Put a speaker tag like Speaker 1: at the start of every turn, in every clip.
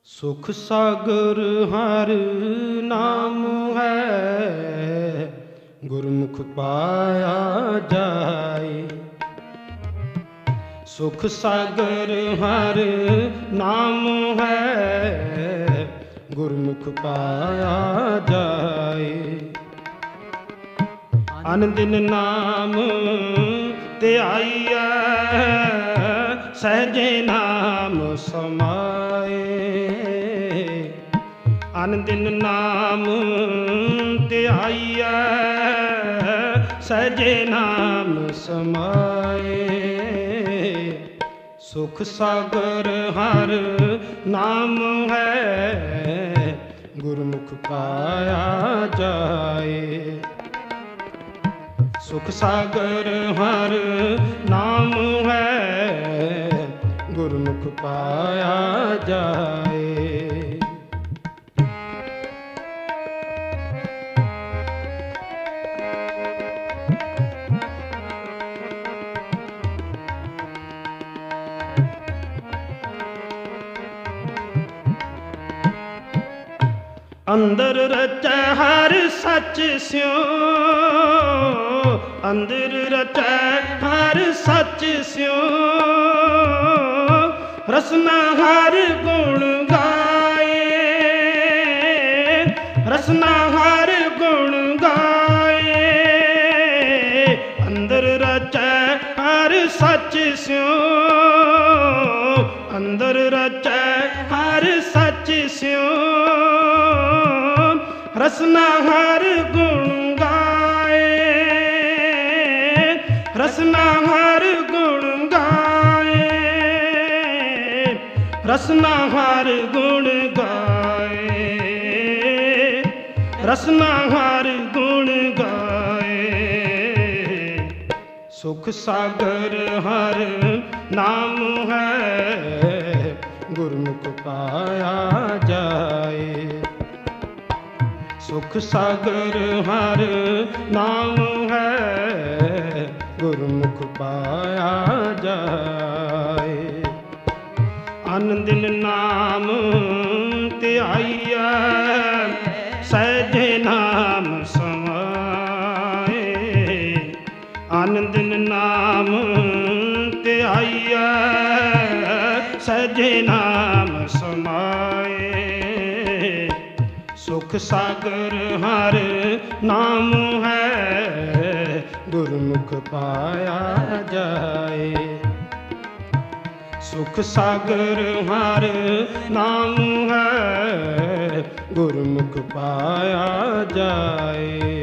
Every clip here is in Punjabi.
Speaker 1: ਸੁਖ ਸਾਗਰ ਹਰ ਨਾਮ ਹੈ, ਗੁਰਮੁਖ ਪਾਇਆ ਜਾਏ। ਸੁਖ ਸਾਗਰ ਹਰ ਨਾਮ ਹੈ, ਗੁਰਮੁਖ ਪਾਇਆ ਜਾਏ। ਅਨ ਦਿਨ ਨਾਮ ਧਿਆਈਐ, ਸਹਿਜੇ ਨਾਮ ਸਮਾਏ। ਅਨ ਦਿਨ ਨਾਮ ਧਿਆਈਐ, ਸਹਿਜੇ ਨਾਮ ਸਮਾਏ। ਸੁਖ ਸਾਗਰ ਹਰ ਨਾਮ ਹੈ, ਗੁਰਮੁਖ ਪਾਇਆ ਜਾਏ। ਸੁਖ ਸਾਗਰ ਹਰ ਨਾਮ ਹੈ, ਗੁਰਮੁਖ ਪਾਇਆ ਜਾਏ। ਅੰਦਰ ਰਚੈ ਹਰ ਸੱਚ ਸਿਉ, ਅੰਦਰ ਰਚੈ ਹਰ ਸੱਚ ਸਿਉ। ਰਸਨਾ ਹਰ ਗੁਣ ਗਾਏ, ਰਸਨਾ ਹਰ ਗੁਣ ਗਾਏ। ਅੰਦਰ ਰਚੈ ਹਰ ਸੱਚ ਸਿਉ, ਅੰਦਰ ਰਚੈ ਹਰ ਸੱਚ ਸਿਉ। ਰਸਨਾ ਹਰ ਗੁਣ ਗਾਏ, ਰਸਨਾ ਹਰ ਗੁਣ ਗਾਏ। ਰਸਨਾ ਹਰ ਗੁਣ ਗਾਏ, ਰਸਨਾ ਹਰ ਗੁਣ ਗਾਏ। ਸੁਖ ਸਾਗਰ ਹਰ ਨਾਮ ਹੈ, ਗੁਰਮੁਖ ਪਾਇਆ ਜਾਏ। ਸੁਖ ਸਾਗਰ ਹਰ ਨਾਮ ਹੈ, ਗੁਰਮੁਖ ਪਾਇਆ ਜਾਏ। ਅਨ ਦਿਨ ਨਾਮ ਧਿਆਈਐ, ਸਹਿਜੇ ਨਾਮ ਸਮਾਏ। ਅਨ ਦਿਨ ਨਾਮ ਧਿਆਈਐ, ਸਹਿਜੇ ਨਾਮ ਸਮਾਏ। ਸੁਖ ਸਾਗਰ ਹਰ ਨਾਮ ਹੈ, ਗੁਰਮੁਖ ਪਾਇਆ ਜਾਏ। ਸੁਖ ਸਾਗਰ ਹਰ ਨਾਮ ਹੈ, ਗੁਰਮੁਖ ਪਾਇਆ ਜਾਏ।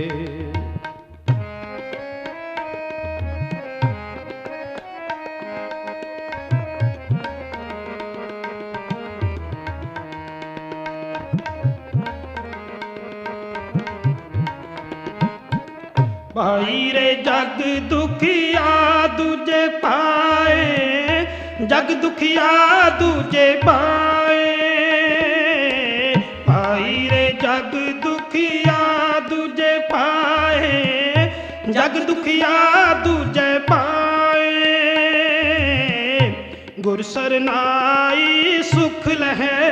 Speaker 1: ਭਾਈ ਰੇ ਜਗ ਦੁਖੀਆ ਦੂਜੇ ਪਾਏ, ਜਗ ਦੁਖੀਆ ਦੂਜੇ ਪਾਏ। ਭਾਈ ਰੇ ਜਗ ਦੁਖੀਆ ਦੂਜੇ ਪਾਏ, ਜਗ ਦੁਖੀਆ ਦੂਜੇ ਪਾਏ। ਗੁਰ ਸਰਨਾਈ ਸੁਖ ਲਹੈ,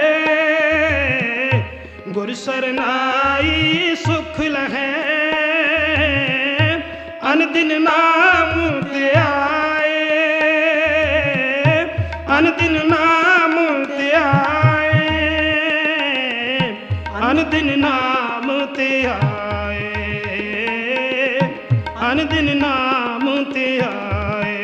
Speaker 1: ਗੁਰ ਸਰਨਾਈ ਸੁਖ ਲਹੈ। ਅਨ ਦਿਨ ਨਾਮ ਧਿਆਏ, ਅਨ ਦਿਨ ਨਾਮ ਧਿਆਏ। ਅਨ ਦਿਨ ਨਾਮ ਧਿਆਏ, ਅਨ ਦਿਨ ਨਾਮ ਧਿਆਏ।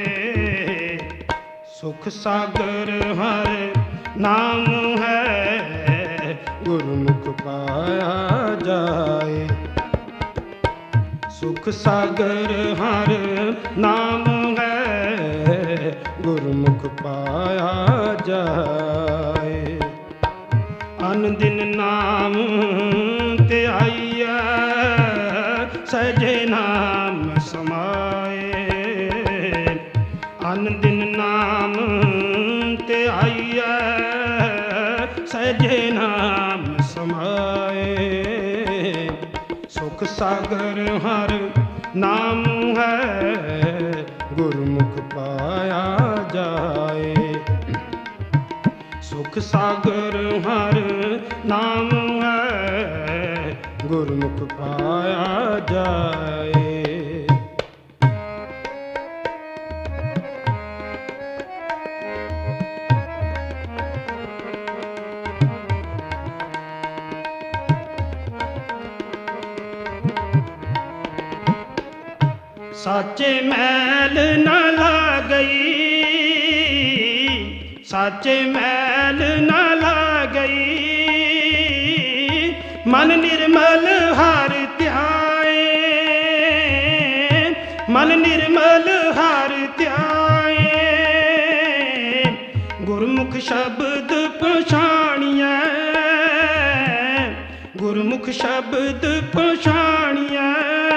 Speaker 1: ਸੁਖ ਸਾਗਰ ਹਰ ਨਾਮ ਹੈ, ਗੁਰਮੁਖ ਪਾਇਆ ਜਾਏ। ਸੁਖ ਸਾਗਰ ਹਰ ਨਾਮ ਹੈ, ਗੁਰਮੁਖ ਪਾਇਆ ਜਾਏ। ਅਨ ਦਿਨ ਨਾਮ ਧਿਆਈਐ, ਸਹਿਜੇ ਨਾਮ ਸਮਾਏ। ਅਨ ਦਿਨ ਨਾਮ ਧਿਆਈਐ, ਸਹਿਜੇ ਨਾਮ ਸਮਾਏ। ਸੁਖ ਸਾਗਰ ਹਰ ਨਾਮ ਹੈ, ਗੁਰਮੁਖ ਪਾਇਆ ਜਾਏ। ਸੁਖ ਸੁਖ ਸਾਗਰ ਹਰ ਨਾਮ ਹੈ, ਗੁਰਮੁਖ ਪਾਇਆ ਜਾਏ। ਸਾਚੇ ਮੈਲ ਨਾ ਲਾਗਈ, ਸਾਚੇ ਮੈਲ ਨਾ ਲਾਗਈ, ਮਨ ਨਿਰਮਲ ਹਰ ਧਿਆਏ, ਮਨ ਨਿਰਮਲ ਹਰ ਧਿਆਏ। ਗੁਰਮੁਖ ਸ਼ਬਦ ਪਛਾਣੀਐ, ਗੁਰਮੁਖ ਸ਼ਬਦ ਪਛਾਣੀਐ,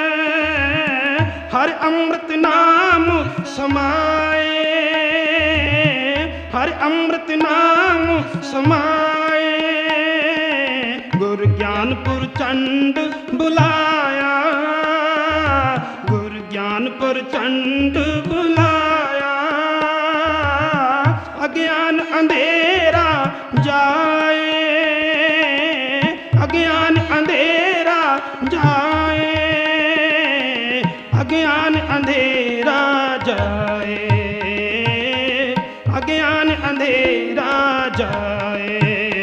Speaker 1: ਹਰ ਅੰਮ੍ਰਿਤ ਨਾਮ ਸਮਾਏ, ਹਰ ਅੰਮ੍ਰਿਤ ਨਾਮ ਸਮਾਏ। ਗੁਰ ਗਿਆਨਪੁਰ ਚੰਡ ਬੁਲਾਇਆ, ਗੁਰ ਗਿਆਨਪੁਰ ਚੰਡ ਬੁਲਾਇਆ, ਅਗਿਆਨ ਅੰਧੇਰਾ ਜਾਏ, ਅਗਿਆਨ ਅੰਧੇਰਾ ਜਾਏ, ਅਗਿਆਨ ਅੰਧੇਰਾ ਜਾਏ, ਅਗਿਆਨ ਅੰਧੇਰਾ ਜਾਏ।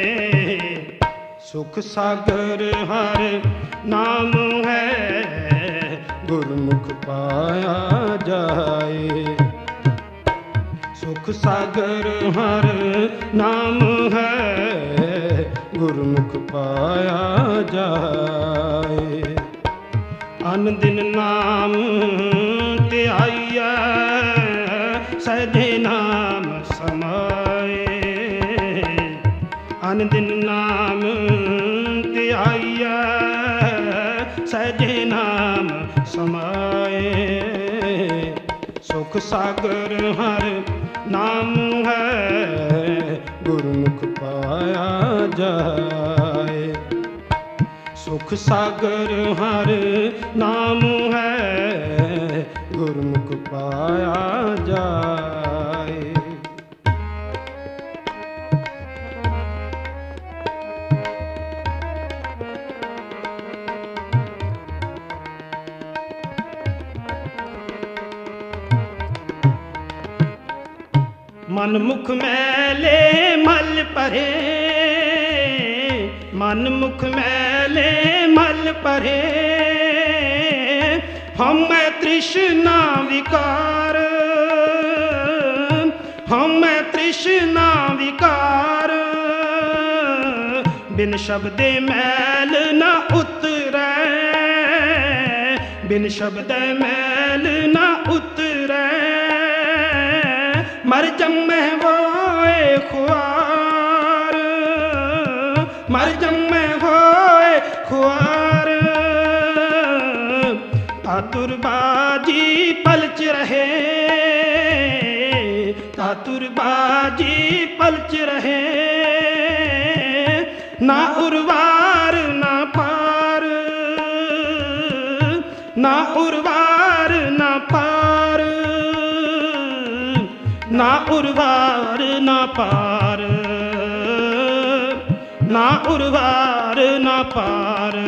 Speaker 1: ਸੁਖ ਸਾਗਰ ਹਰ ਨਾਮ ਹੈ, ਗੁਰਮੁਖ ਪਾਇਆ ਜਾਏ। ਸੁਖ ਸਾਗਰ ਹਰ ਨਾਮ ਹੈ, ਗੁਰਮੁਖ ਪਾਇਆ ਜਾਏ। ਅਨ ਦਿਨ ਨਾਮ ਧਿਆਈਐ, ਸਹਿਜੇ ਨਾਮ ਸਮਾਏ। ਅਨ ਦਿਨ ਨਾਮ ਧਿਆਈਐ, ਸਹਿਜੇ ਨਾਮ ਸਮਾਏ। ਸੁਖ ਸਾਗਰ ਹਰ ਨਾਮ ਹੈ, ਗੁਰਮੁਖ ਪਾਇਆ ਜਾਏ। ਸੁਖ ਸਾਗਰ ਹਰ ਨਾਮ ਹੈ, ਗੁਰਮੁਖ ਪਾਇਆ ਜਾਏ। ਮਨ ਮੁਖ ਮੈਲੇ ਮਲ ਭਰੇ, ਮਨ ਮੁਖ ਮੈਲੇ ਮਲ ਭਰੇ, ਹਉਮੈ ਤ੍ਰਿਸ਼ਨਾ ਵਿਕਾਰ, ਹਉਮੈ ਤ੍ਰਿਸ਼ਨਾ ਵਿਕਾਰ। ਬਿਨ ਸ਼ਬਦੇ ਮੈਲ ਨਾ ਉਤਰੈ, ਬਿਨ ਸ਼ਬਦੇ ਮੈਲ ਨਾ ਉਤਰੈ। ਮਰ ਜੰਮੈ ਹੋਏ ਖੁਆਰ, ਮਰ ਜੰਮੈ ਹੋਏ ਖੁਆਰ। ਤਾਤੁਰ ਬਾਜੀ ਪਲਚ ਰਹੇ, ਤਾਤੁਰ ਬਾਜੀ ਪਲਚ ਰਹੇ। ਨਾ ਉਰਵਾਰ ਨਾ ਪਾਰ, ਨਾ ਉਰਵਾਰ ਨਾ ਪਾਰ, ਨਾ ਉਰਵਾਰ ਨਾ ਪਾਰ, ਨਾ ਉਰਵਾਰ ਨਾ ਪਾਰ।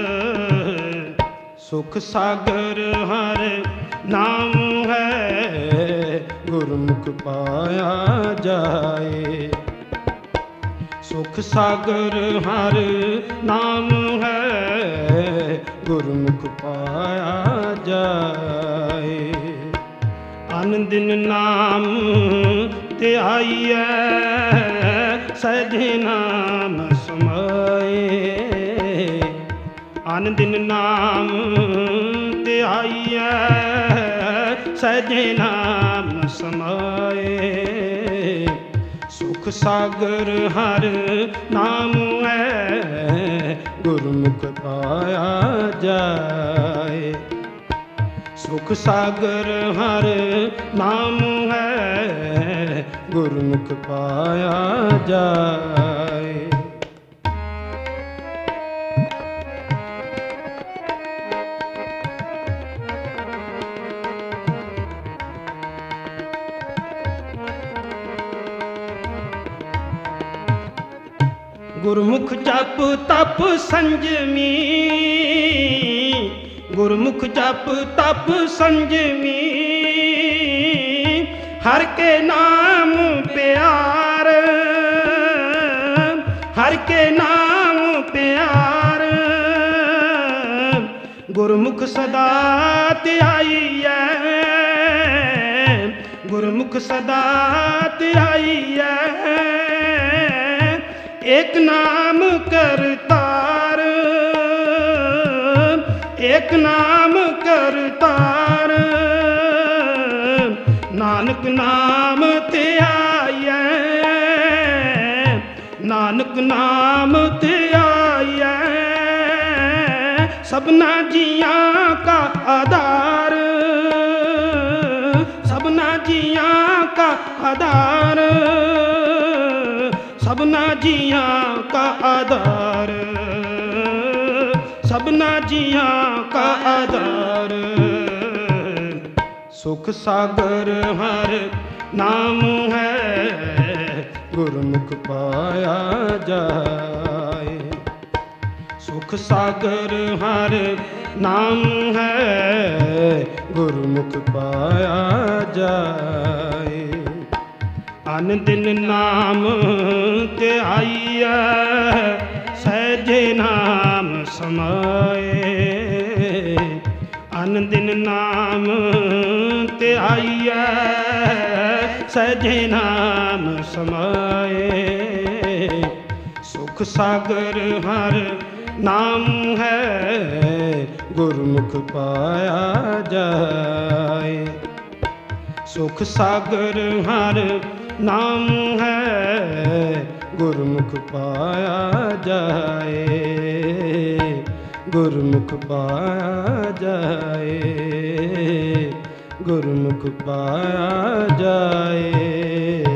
Speaker 1: ਸੁਖ ਸਾਗਰ ਹਰ ਨਾਮ ਹੈ, ਗੁਰਮੁਖ ਪਾਇਆ ਜਾਏ। ਸੁਖ ਸਾਗਰ ਹਰ ਨਾਮ ਹੈ, ਗੁਰਮੁਖ ਪਾਇਆ ਜਾਏ। ਅਨ ਦਿਨ ਨਾਮ ਧਿਆਈਐ, ਸਹਿਜੇ ਨਾਮ ਸਮਾਏ। ਅਨ ਦਿਨ ਨਾਮ ਧਿਆਈਐ, ਸਹਿਜੇ ਨਾਮ ਸਮਾਏ। ਸੁਖ ਸਾਗਰ ਹਰ ਨਾਮ ਹੈ, ਗੁਰਮੁਖ ਪਾਇਆ ਜਾਏ। ਸੁਖ ਸਾਗਰ ਹਰ ਨਾਮ ਹੈ, ਗੁਰਮੁਖ ਪਾਇਆ ਜਾਏ। ਗੁਰਮੁਖ ਜਪ ਤਪ ਸੰਜਮੀ, ਗੁਰਮੁਖ ਜਪ ਤਪ ਸੰਜਮੀ, ਹਰ ਕੇ ਨਾਮ ਪਿਆਰ, ਹਰ ਕੇ ਨਾਮ ਪਿਆਰ, ਗੁਰਮੁਖ ਸਦਾ ਧਿਆਈਐ, ਗੁਰਮੁਖ ਸਦਾ ਧਿਆਈਐ, ਏਕ ਨਾਮ ਕਰਤਾਰ, ਏਕ ਨਾਮ ਕਰਤਾਰ, ਨਾਨਕ ਨਾਮ ਧਿਆਈਐ, ਨਾਨਕ ਨਾਮ ਧਿਆਈਐ, ਸਭਨਾ ਜੀਆਂ ਕਾ ਆਧਾਰ, ਸਭਨਾ ਜੀਆਂ ਕਾ ਆਧਾਰ, ਸਭਨਾ ਜੀਆਂ ਕਾ ਆਧਾਰ, ਸਭਨਾ ਜੀਆਂ ਕਾ ਆਧਾਰ। ਸੁਖ ਸਾਗਰ ਹਰ ਨਾਮ ਹੈ, ਗੁਰਮੁਖ ਪਾਇਆ ਜਾਏ। ਸੁਖ ਸਾਗਰ ਹਰ ਨਾਮ ਹੈ, ਗੁਰਮੁਖ ਪਾਇਆ ਜਾਏ। ਅਨ ਦਿਨ ਨਾਮ ਧਿਆਈਐ, ਸਹਿਜੇ ਨਾਮ ਸਮਾਏ। ਅਨ ਦਿਨ ਨਾਮ ਧਿਆਈਐ, ਸਹਿਜੇ ਨਾਮ ਸਮਾਏ। ਸੁਖ ਸਾਗਰ ਹਰ ਨਾਮ ਹੈ, ਗੁਰਮੁਖ ਪਾਇਆ ਜਾਏ। ਸੁਖ ਸਾਗਰ ਹਰ ਨਾਮ ਹੈ, ਗੁਰਮੁਖ ਪਾਇਆ ਜਾਏ, ਗੁਰਮੁਖ ਪਾਇਆ ਜਾਏ, ਗੁਰਮੁਖ ਪਾਇਆ ਜਾਏ।